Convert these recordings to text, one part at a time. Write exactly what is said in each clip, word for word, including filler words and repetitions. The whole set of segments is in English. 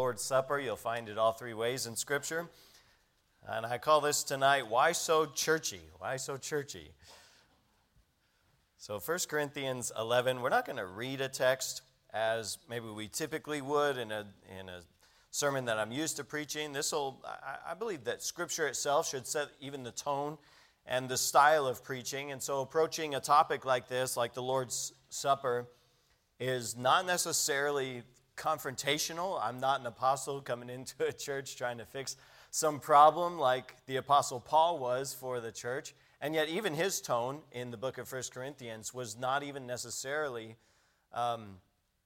Lord's Supper. You'll find it all three ways in Scripture. And I call this tonight, Why So Churchy? Why So Churchy? So First Corinthians eleven, we're not going to read a text as maybe we typically would in a in a sermon that I'm used to preaching. This will, I, I believe that Scripture itself should set even the tone and the style of preaching. And so approaching a topic like this, like the Lord's Supper, is not necessarily confrontational. I'm not an apostle coming into a church trying to fix some problem like the Apostle Paul was for the church. And yet even his tone in the book of First Corinthians was not even necessarily um,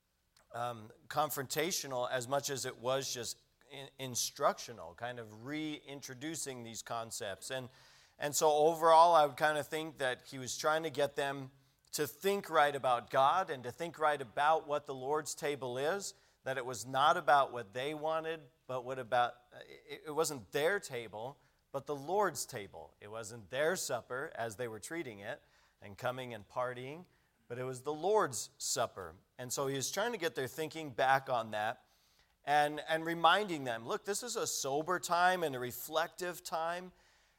um, confrontational as much as it was just in, instructional, kind of reintroducing these concepts. And, and so overall, I would kind of think that he was trying to get them to think right about God and to think right about what the Lord's table is, that it was not about what they wanted, but what about, it wasn't their table, but the Lord's table. It wasn't their supper as they were treating it and coming and partying, but it was the Lord's Supper. And so he was trying to get their thinking back on that and, and reminding them, look, this is a sober time and a reflective time.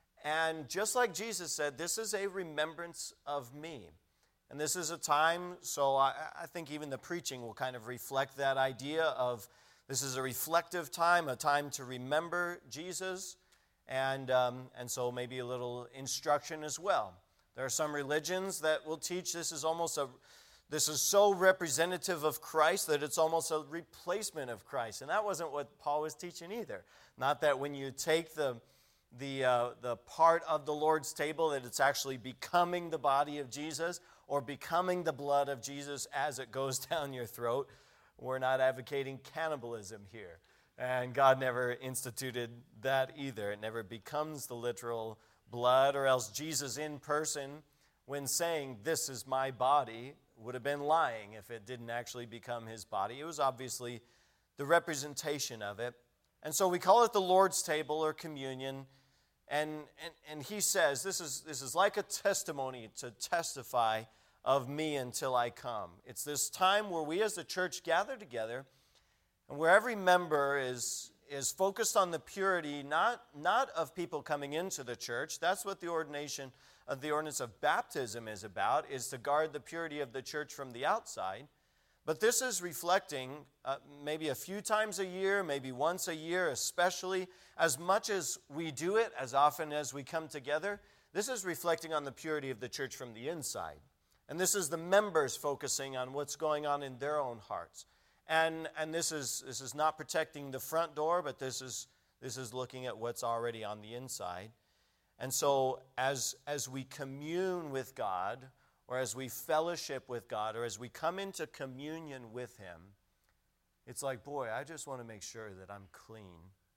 And just like Jesus said, this is a remembrance of me. And this is a time, so I, I think even the preaching will kind of reflect that idea of this is a reflective time, a time to remember Jesus, and um, and so maybe a little instruction as well. There are some religions that will teach this is almost a, this is so representative of Christ that it's almost a replacement of Christ. And that wasn't what Paul was teaching either. Not that when you take the the uh, the part of the Lord's table that it's actually becoming the body of Jesus or becoming the blood of Jesus as it goes down your throat. We're not advocating cannibalism here. And God never instituted that either. It never becomes the literal blood, or else Jesus in person, when saying, this is my body, would have been lying if it didn't actually become his body. It was obviously the representation of it. And so we call it the Lord's table or communion. And, and, and he says, this is, this is like a testimony to testify of me until I come. It's this time where we as the church gather together and where every member is, is focused on the purity, not, not of people coming into the church. That's what the ordination of the ordinance of baptism is about, is to guard the purity of the church from the outside. But this is reflecting uh, maybe a few times a year, maybe once a year, especially as much as we do it, as often as we come together. This is reflecting on the purity of the church from the inside. And this is the members focusing on what's going on in their own hearts. And and this is this is not protecting the front door, but this is this is looking at what's already on the inside. And so as as we commune with God, or as we fellowship with God, or as we come into communion with him, it's like, boy, I just want to make sure that I'm clean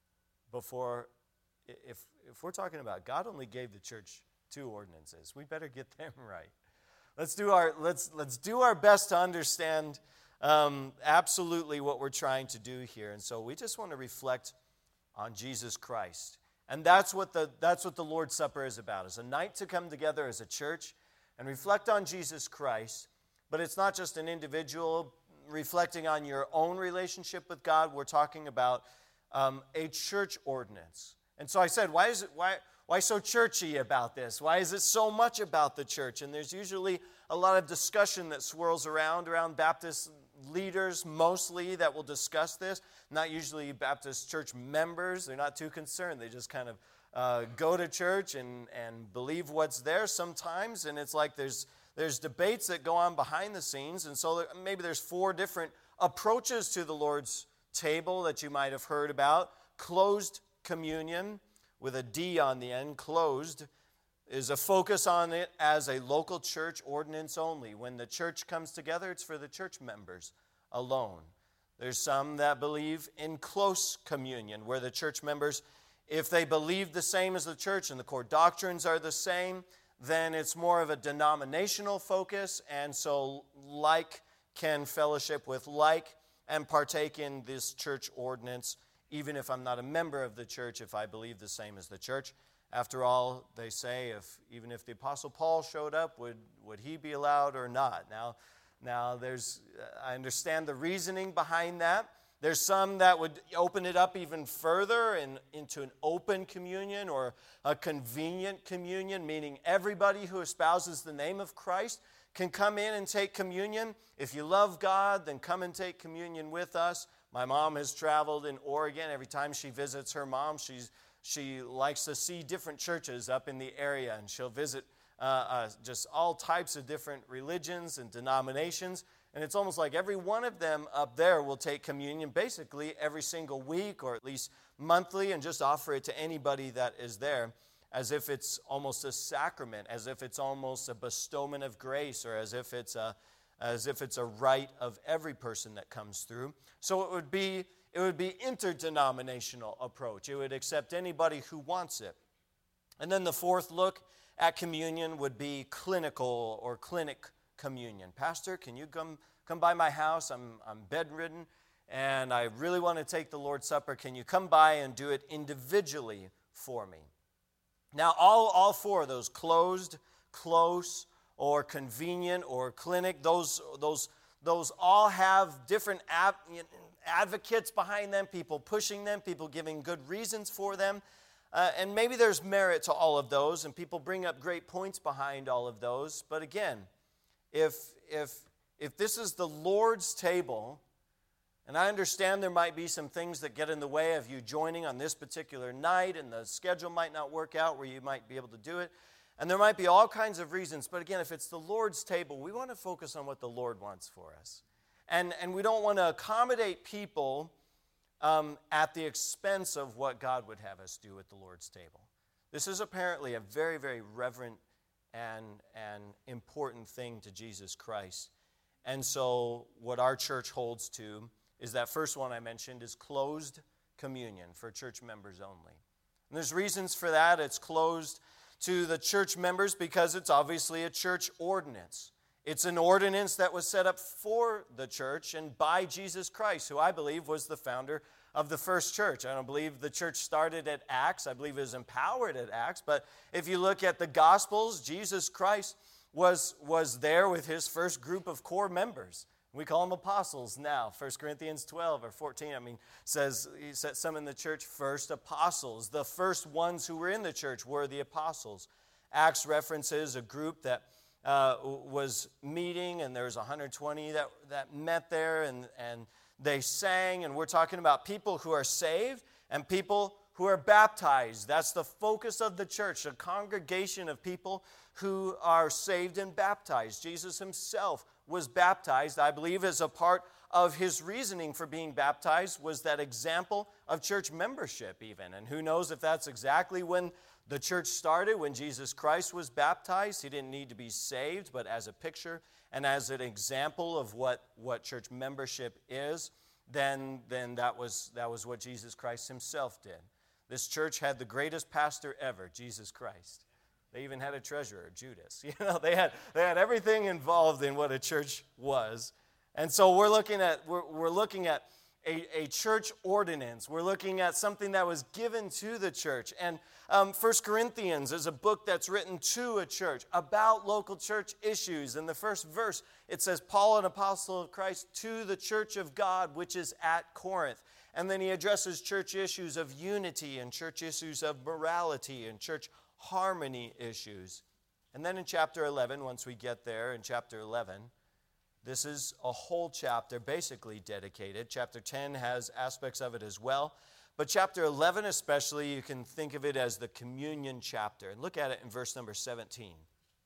before, if if we're talking about God only gave the church two ordinances, we better get them right. Let's do our let's let's do our best to understand um, absolutely what we're trying to do here. And so we just want to reflect on Jesus Christ. And that's what the that's what the Lord's Supper is about. It's a night to come together as a church and reflect on Jesus Christ. But it's not just an individual reflecting on your own relationship with God. We're talking about um, a church ordinance. And so I said, why is it why why so churchy about this? Why is it so much about the church? And there's usually a lot of discussion that swirls around around Baptist leaders mostly that will discuss this. Not usually Baptist church members. They're not too concerned. They just kind of uh, go to church and, and believe what's there sometimes. And it's like there's there's debates that go on behind the scenes. And so there, maybe there's four different approaches to the Lord's table that you might have heard about. Closed communion, with a D on the end, closed, is a focus on it as a local church ordinance only. When the church comes together, it's for the church members alone. There's some that believe in close communion, where the church members, if they believe the same as the church and the core doctrines are the same, then it's more of a denominational focus, and so like can fellowship with like and partake in this church ordinance, even if I'm not a member of the church, if I believe the same as the church. After all, they say, if even if the Apostle Paul showed up, would, would he be allowed or not? Now, now there's, I understand the reasoning behind that. There's some that would open it up even further and into an open communion or a convenient communion, meaning everybody who espouses the name of Christ can come in and take communion. If you love God, then come and take communion with us. My mom has traveled in Oregon. Every time she visits her mom, she's, she likes to see different churches up in the area, and she'll visit uh, uh, just all types of different religions and denominations. And it's almost like every one of them up there will take communion basically every single week or at least monthly and just offer it to anybody that is there as if it's almost a sacrament, as if it's almost a bestowment of grace, or as if it's a as if it's a right of every person that comes through. So it would be it would be interdenominational approach. It would accept anybody who wants it. And then the fourth look at communion would be clinical or clinic communion. Pastor, can you come come by my house? I'm I'm bedridden and I really want to take the Lord's Supper. Can you come by and do it individually for me? Now, all, all four of those, closed, close, or convenient, or clinic, those those those all have different ab, advocates behind them, people pushing them, people giving good reasons for them. Uh, and maybe there's merit to all of those, and people bring up great points behind all of those. But again, If if if this is the Lord's table, and I understand there might be some things that get in the way of you joining on this particular night, and the schedule might not work out where you might be able to do it, and there might be all kinds of reasons, but again, if it's the Lord's table, we want to focus on what the Lord wants for us. And, and we don't want to accommodate people um, at the expense of what God would have us do at the Lord's table. This is apparently a very, very reverent and an important thing to Jesus Christ. And so what our church holds to is that first one I mentioned is closed communion for church members only. And there's reasons for that. It's closed to the church members because it's obviously a church ordinance. It's an ordinance that was set up for the church and by Jesus Christ, who I believe was the founder of the first church. I don't believe the church started at Acts. I believe it was empowered at Acts. But if you look at the Gospels, Jesus Christ was, was there with his first group of core members. We call them apostles now. First Corinthians twelve or fourteen, I mean, says he set some in the church first apostles. The first ones who were in the church were the apostles. Acts references a group that uh, was meeting, and there was one hundred twenty that, that met there, and, and they sang, and we're talking about people who are saved and people who are baptized. That's the focus of the church, a congregation of people who are saved and baptized. Jesus himself was baptized, I believe, as a part of his reasoning for being baptized was that example of church membership even. And who knows if that's exactly when the church started, when Jesus Christ was baptized. He didn't need to be saved, but as a picture and as an example of what, what church membership is, then, then that was, that was what Jesus Christ himself did. This church had the greatest pastor ever, Jesus Christ. They even had a treasurer, Judas. You know, they had they had everything involved in what a church was. And so we're looking at we're, we're looking at a, a church ordinance. We're looking at something that was given to the church. And um, First Corinthians is a book that's written to a church about local church issues. In the first verse, it says, Paul, an apostle of Christ, to the church of God, which is at Corinth. And then he addresses church issues of unity and church issues of morality and church harmony issues. And then in chapter eleven, once we get there in chapter eleven, this is a whole chapter basically dedicated. Chapter ten has aspects of it as well. But chapter eleven especially, you can think of it as the communion chapter. And look at it in verse number seventeen.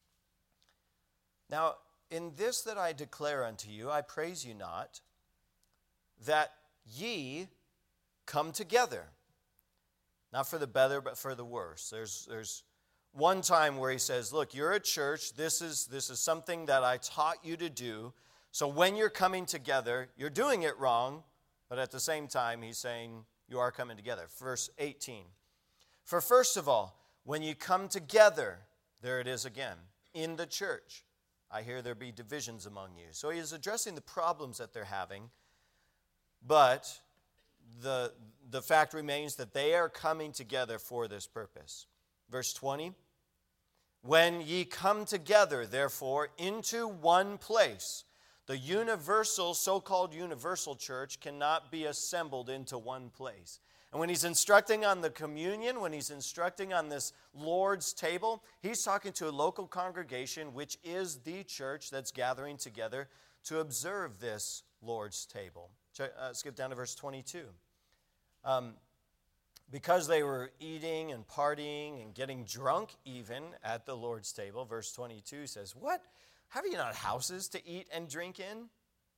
Now, in this that I declare unto you, I praise you not, that ye come together. Not for the better, but for the worse. There's there's one time where he says, look, you're a church. This is, this is something that I taught you to do. So when you're coming together, you're doing it wrong. But at the same time, he's saying you are coming together. Verse eighteen. For first of all, when you come together, there it is again, in the church, I hear there be divisions among you. So he is addressing the problems that they're having. But the, the fact remains that they are coming together for this purpose. Verse twenty, when ye come together, therefore, into one place, The universal, so-called universal church cannot be assembled into one place. And when he's instructing on the communion, when he's instructing on this Lord's table, he's talking to a local congregation, which is the church that's gathering together to observe this Lord's table. Check, uh, skip down to verse twenty-two. Um, because they were eating and partying and getting drunk even at the Lord's table, verse twenty-two says, "What? Have you not houses to eat and drink in?"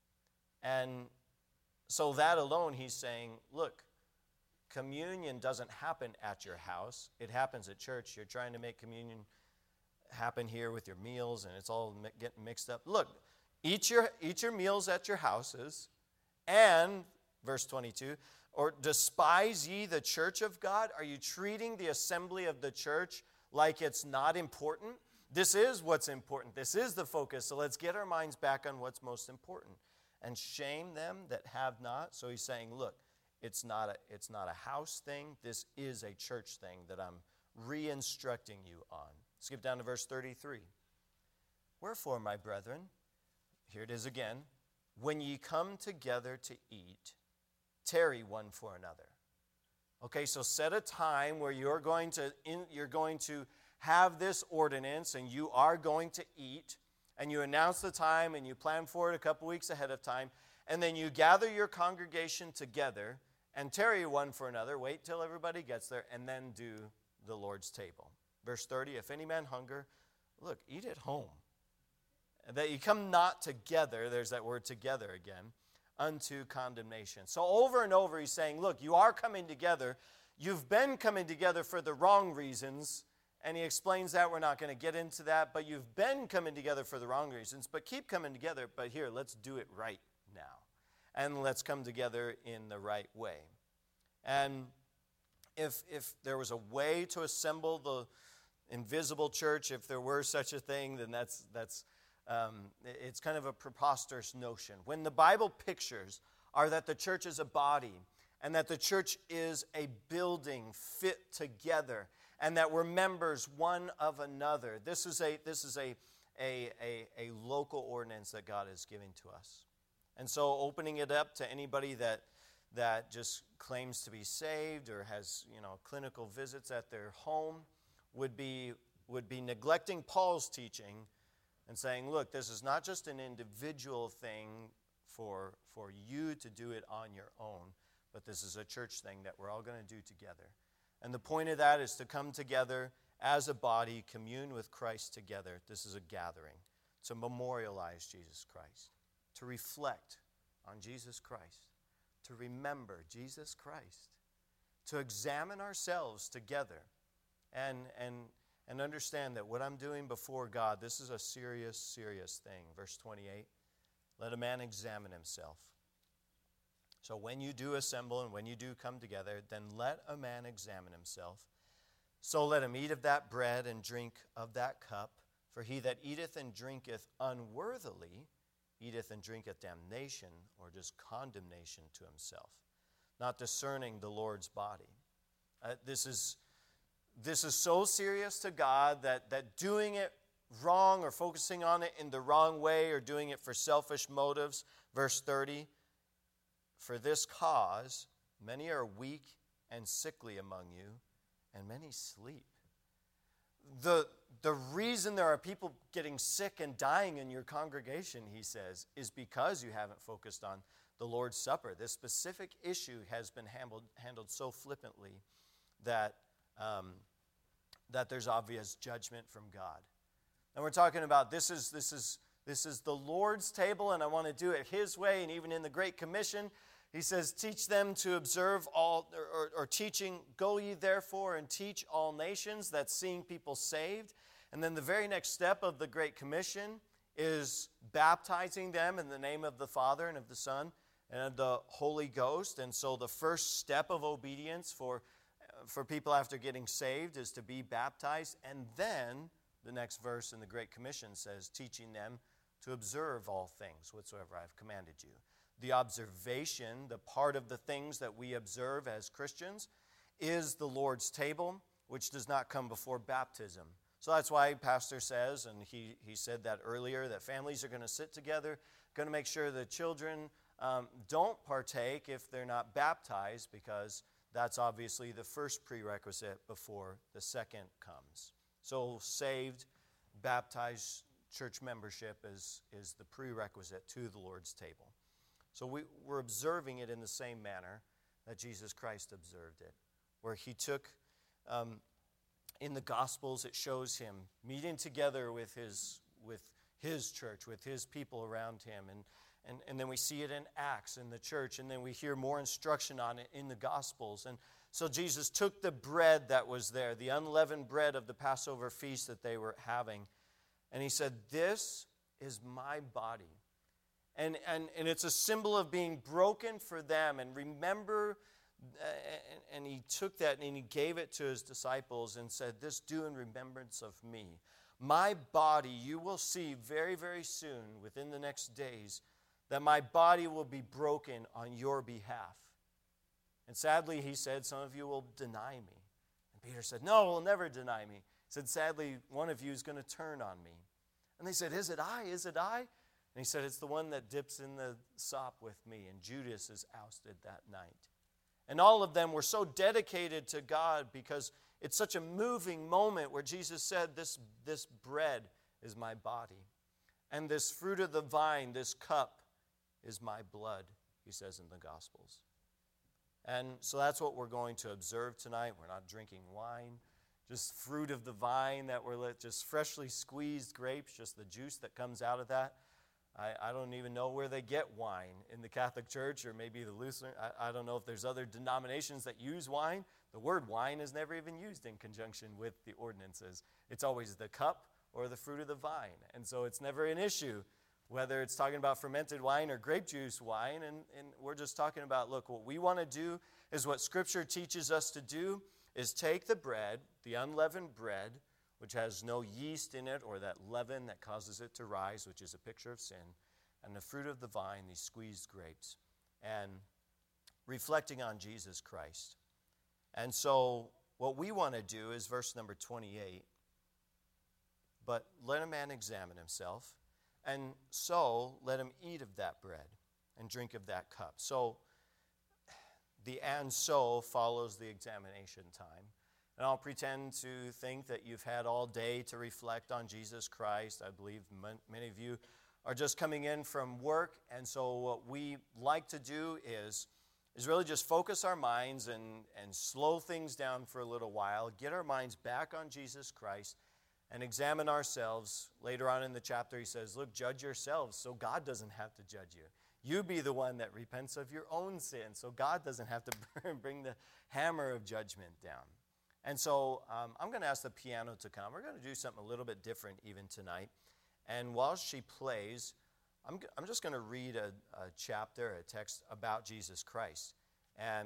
And so that alone, he's saying, look, communion doesn't happen at your house. It happens at church. You're trying to make communion happen here with your meals, and it's all mi- getting mixed up. Look, eat your, eat your meals at your houses, and, verse twenty-two, or despise ye the church of God? Are you treating the assembly of the church like it's not important? This is what's important. This is the focus. So let's get our minds back on what's most important. And shame them that have not. So he's saying, look, it's not a, it's not a house thing. This is a church thing that I'm re-instructing you on. Skip down to verse thirty-three. Wherefore, my brethren, here it is again, when ye come together to eat, tarry one for another. Okay, so set a time where you're going to in, you're going to have this ordinance and you are going to eat, and you announce the time and you plan for it a couple weeks ahead of time, and then you gather your congregation together and tarry one for another, wait till everybody gets there, and then do the Lord's table. Verse thirty, if any man hunger, look, eat at home. And that you come not together, there's that word together again, unto condemnation. So over and over he's saying, look, you are coming together. You've been coming together for the wrong reasons. And he explains that. We're not going to get into that. But you've been coming together for the wrong reasons. But keep coming together. But here, let's do it right now. And let's come together in the right way. And if, if there was a way to assemble the invisible church, if there were such a thing, then that's, that's um, it's kind of a preposterous notion. When the Bible pictures are that the church is a body, and that the church is a building fit together, and that we're members one of another. This is a this is a, a, a, a local ordinance that God is giving to us. And so opening it up to anybody that that just claims to be saved or has, you know, clinical visits at their home would be would be neglecting Paul's teaching and saying, look, this is not just an individual thing for for you to do it on your own, but this is a church thing that we're all going to do together. And the point of that is to come together as a body, commune with Christ together. This is a gathering to memorialize Jesus Christ, to reflect on Jesus Christ, to remember Jesus Christ, to examine ourselves together and, and, and understand that what I'm doing before God, this is a serious, serious thing. Verse twenty-eight, let a man examine himself. So when you do assemble and when you do come together, then let a man examine himself. So let him eat of that bread and drink of that cup. For he that eateth and drinketh unworthily eateth and drinketh damnation, or just condemnation to himself, not discerning the Lord's body. Uh, this is this is so serious to God that, that doing it wrong or focusing on it in the wrong way or doing it for selfish motives, verse thirty, for this cause, many are weak and sickly among you, and many sleep. The, the reason there are people getting sick and dying in your congregation, he says, is because you haven't focused on the Lord's Supper. This specific issue has been handled, handled so flippantly that, um, that there's obvious judgment from God. And we're talking about this is, this is, this is the Lord's table, and I want to do it his way. And even in the Great Commission, he says, teach them to observe all, or, or, or teaching, go ye therefore and teach all nations. That's seeing people saved. And then the very next step of the Great Commission is baptizing them in the name of the Father and of the Son and of the Holy Ghost. And so the first step of obedience for, for people after getting saved is to be baptized. And then the next verse in the Great Commission says, teaching them to observe all things whatsoever I have commanded you. The observation, the part of the things that we observe as Christians, is the Lord's table, which does not come before baptism. So that's why Pastor says, and he, he said that earlier, that families are going to sit together, going to make sure the children um, don't partake if they're not baptized, because that's obviously the first prerequisite before the second comes. So saved, baptized church membership is, is the prerequisite to the Lord's table. So we, we're observing it in the same manner that Jesus Christ observed it, where he took, um, in the Gospels, it shows him meeting together with his with his church, with his people around him. And, and, and then we see it in Acts in the church, and then we hear more instruction on it in the Gospels. And so Jesus took the bread that was there, the unleavened bread of the Passover feast that they were having, and he said, "This is my body." And, and, and it's a symbol of being broken for them. And remember, and, and he took that and he gave it to his disciples and said, "This do in remembrance of me." My body, you will see very, very soon, within the next days, that my body will be broken on your behalf. And sadly, he said, some of you will deny me. And Peter said, "No, we'll never deny me." He said, "Sadly, one of you is going to turn on me." And they said, "Is it I? Is it I?" And he said, "It's the one that dips in the sop with me." And Judas is ousted that night. And all of them were so dedicated to God, because it's such a moving moment where Jesus said, this, this bread is my body. And this fruit of the vine, this cup, is my blood, he says in the Gospels. And so that's what we're going to observe tonight. We're not drinking wine, just fruit of the vine that we're lit, just freshly squeezed grapes, just the juice that comes out of that. I, I don't even know where they get wine in the Catholic Church, or maybe the Lutheran. I, I don't know if there's other denominations that use wine. The word wine is never even used in conjunction with the ordinances. It's always the cup or the fruit of the vine. And so it's never an issue whether it's talking about fermented wine or grape juice wine. And, and we're just talking about, look, what we want to do is what Scripture teaches us to do, is take the bread, the unleavened bread, which has no yeast in it or that leaven that causes it to rise, which is a picture of sin, and the fruit of the vine, these squeezed grapes, and reflecting on Jesus Christ. And so what we want to do is verse number twenty-eight, "But let a man examine himself, and so let him eat of that bread and drink of that cup." So the "and so" follows the examination time. And I'll pretend to think that you've had all day to reflect on Jesus Christ. I believe many of you are just coming in from work. And so what we like to do is, is really just focus our minds and, and slow things down for a little while, get our minds back on Jesus Christ, and examine ourselves. Later on in the chapter, he says, look, judge yourselves so God doesn't have to judge you. You be the one that repents of your own sin so God doesn't have to bring the hammer of judgment down. And so um, I'm going to ask the piano to come. We're going to do something a little bit different even tonight. And while she plays, I'm, I'm just going to read a, a chapter, a text about Jesus Christ and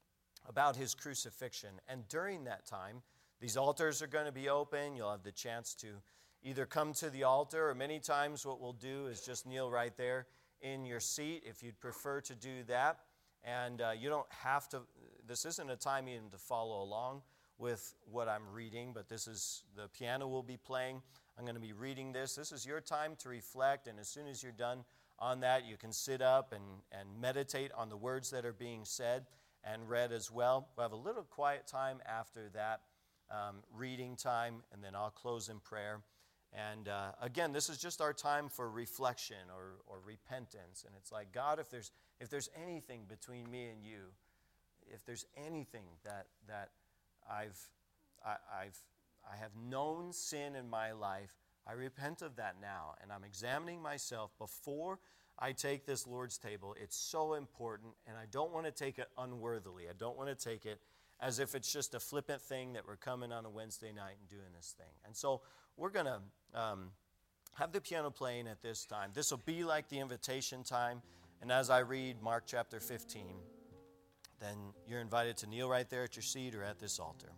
about his crucifixion. And during that time, these altars are going to be open. You'll have the chance to either come to the altar, or many times what we'll do is just kneel right there in your seat if you'd prefer to do that. And uh, you don't have to, this isn't a time even to follow along with what I'm reading, but this is, the piano will be playing. I'm going to be reading this. This is your time to reflect, and as soon as you're done on that, you can sit up and, and meditate on the words that are being said and read as well. We'll have a little quiet time after that, um, reading time, and then I'll close in prayer. And uh, again, this is just our time for reflection or, or repentance. And it's like, God, if there's if there's anything between me and you, if there's anything that that I've I, I've I have known sin in my life, I repent of that now, and I'm examining myself before I take this Lord's table. It's so important, and I don't want to take it unworthily. I don't want to take it as if it's just a flippant thing that we're coming on a Wednesday night and doing this thing. And so we're going to um, have the piano playing at this time. This will be like the invitation time, and as I read Mark chapter fifteen, then you're invited to kneel right there at your seat or at this altar.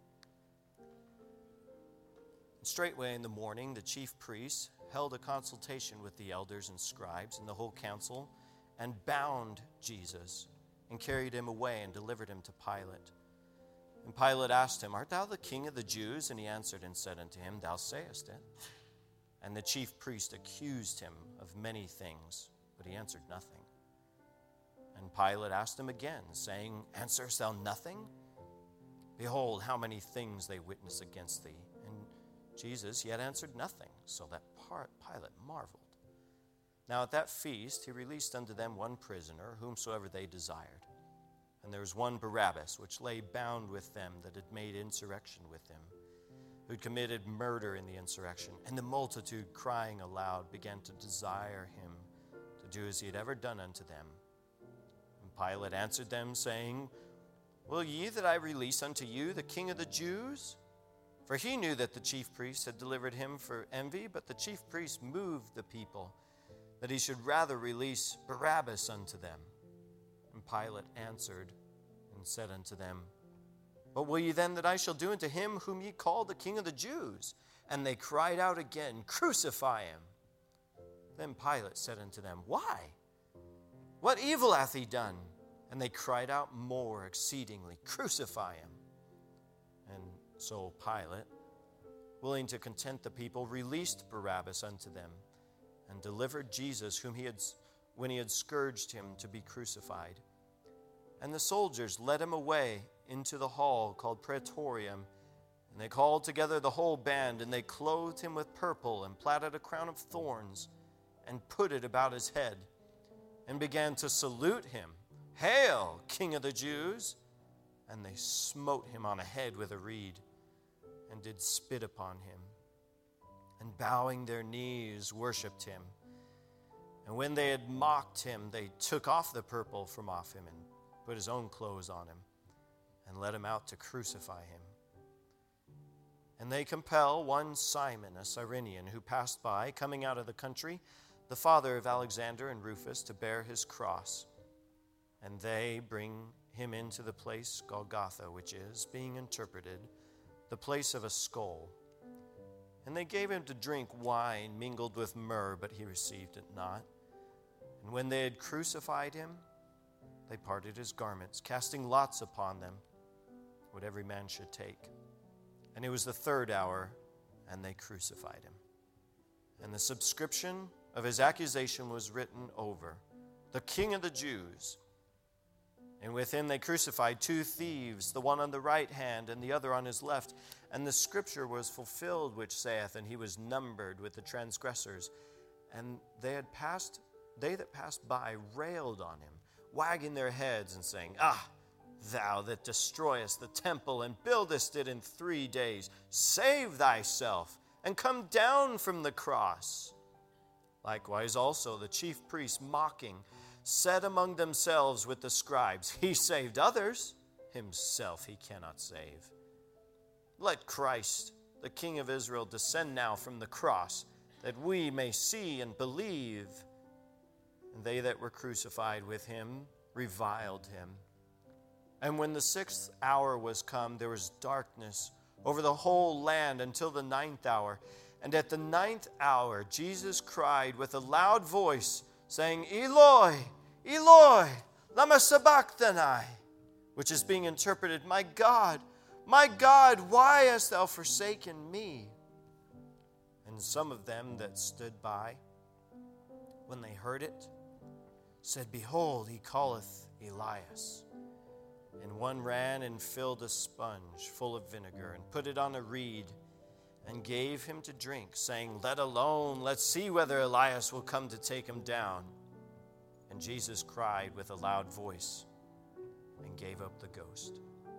And straightway in the morning, the chief priests held a consultation with the elders and scribes and the whole council, and bound Jesus and carried him away and delivered him to Pilate. And Pilate asked him, Art thou the king of the Jews? And he answered and said unto him, Thou sayest it. And the chief priest accused him of many things, but he answered nothing. And Pilate asked him again, saying, Answerest thou nothing? Behold, how many things they witness against thee. And Jesus yet answered nothing, so that Pilate marveled. Now at that feast he released unto them one prisoner, whomsoever they desired. And there was one Barabbas, which lay bound with them that had made insurrection with him, who had committed murder in the insurrection. And the multitude, crying aloud, began to desire him to do as he had ever done unto them. And Pilate answered them, saying, Will ye that I release unto you the King of the Jews? For he knew that the chief priests had delivered him for envy, but the chief priests moved the people, that he should rather release Barabbas unto them. And Pilate answered and said unto them, What will ye then that I shall do unto him whom ye call the King of the Jews? And they cried out again, Crucify him. Then Pilate said unto them, Why? What evil hath he done? And they cried out more exceedingly, Crucify him. And so Pilate, willing to content the people, released Barabbas unto them, and delivered Jesus, whom he had, when he had scourged him, to be crucified. And the soldiers led him away into the hall called Praetorium, and they called together the whole band, and they clothed him with purple, and platted a crown of thorns, and put it about his head, and began to salute him, Hail, King of the Jews! And they smote him on the head with a reed, and did spit upon him, and bowing their knees worshipped him. And when they had mocked him, they took off the purple from off him, and put his own clothes on him, and led him out to crucify him. And they compel one Simon, a Cyrenian, who passed by, coming out of the country, the father of Alexander and Rufus, to bear his cross. And they bring him into the place Golgotha, which is, being interpreted, the place of a skull. And they gave him to drink wine mingled with myrrh, but he received it not. And when they had crucified him, they parted his garments, casting lots upon them, what every man should take. And it was the third hour, and they crucified him. And the subscription of his accusation was written over, The King of the Jews. And with him they crucified two thieves, the one on the right hand and the other on his left. And the scripture was fulfilled, which saith, And he was numbered with the transgressors. And they had passed, they that passed by railed on him, wagging their heads and saying, Ah, thou that destroyest the temple and buildest it in three days, save thyself and come down from the cross. Likewise also the chief priests, mocking, said among themselves with the scribes, He saved others, himself he cannot save. Let Christ, the King of Israel, descend now from the cross, that we may see and believe. And they that were crucified with him reviled him. And when the sixth hour was come, there was darkness over the whole land until the ninth hour. And at the ninth hour Jesus cried with a loud voice, saying, Eloi, Eloi, lama sabachthani, which is being interpreted, My God, my God, why hast thou forsaken me? And some of them that stood by, when they heard it, said, Behold, he calleth Elias. And one ran and filled a sponge full of vinegar, and put it on a reed, and gave him to drink, saying, Let alone, let's see whether Elias will come to take him down. And Jesus cried with a loud voice, and gave up the ghost.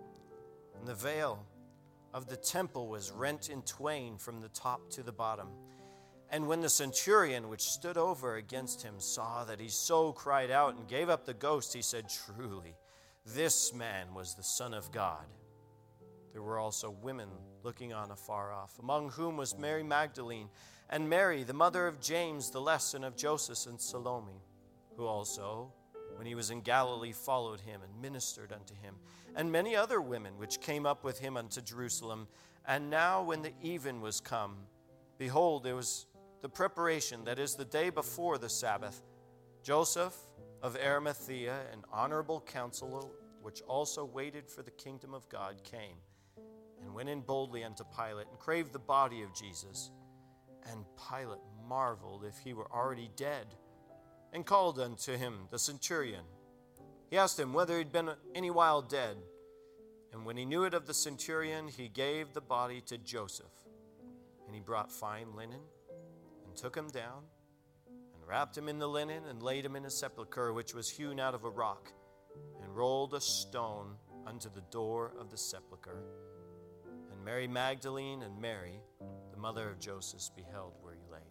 And the veil of the temple was rent in twain from the top to the bottom. And when the centurion which stood over against him saw that he so cried out and gave up the ghost, he said, Truly, this man was the Son of God. There were also women looking on afar off, among whom was Mary Magdalene, and Mary, the mother of James the Less, and of Joseph, and Salome, who also, when he was in Galilee, followed him and ministered unto him, and many other women which came up with him unto Jerusalem. And now when the even was come, behold, there was the preparation, that is, the day before the Sabbath. Joseph of Arimathea, an honorable counselor, which also waited for the kingdom of God, came and went in boldly unto Pilate and craved the body of Jesus. And Pilate marveled if he were already dead, and called unto him the centurion. He asked him whether he'd been any while dead. And when he knew it of the centurion, he gave the body to Joseph. And he brought fine linen, and took him down, and wrapped him in the linen, and laid him in a sepulchre which was hewn out of a rock, and rolled a stone unto the door of the sepulchre. And Mary Magdalene and Mary, the mother of Joseph, beheld where he laid.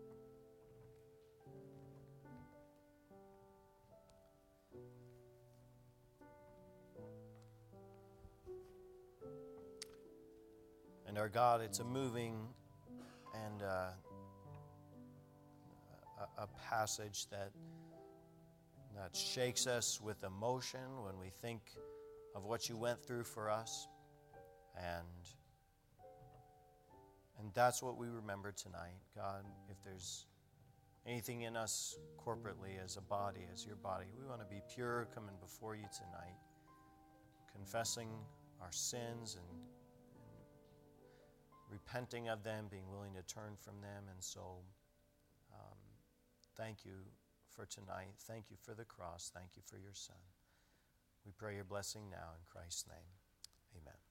And our God, it's a moving and uh, a, a passage that that shakes us with emotion when we think of what you went through for us. And and that's what we remember tonight. God, if there's anything in us corporately as a body, as your body, we want to be pure coming before you tonight, confessing our sins and, and repenting of them, being willing to turn from them. And so um, thank you for tonight. Thank you for the cross. Thank you for your Son. We pray your blessing now in Christ's name. Amen.